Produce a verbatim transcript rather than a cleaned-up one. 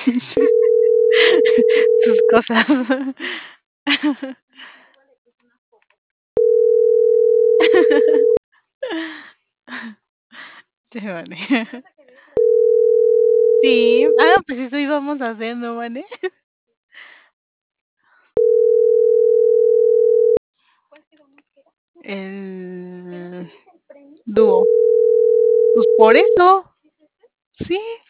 Sus cosas. Sí, vale. Sí, ah, pues eso íbamos a hacer, ¿no, vale? El dúo. Pues por eso. Sí.